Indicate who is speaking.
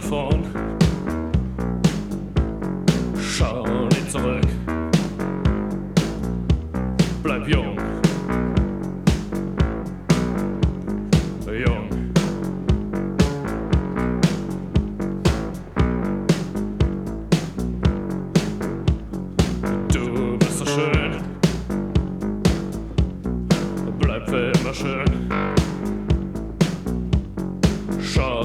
Speaker 1: vorn. Schau nicht zurück. Bleib jung. Jung. Du bist so schön. Bleib für immer schön.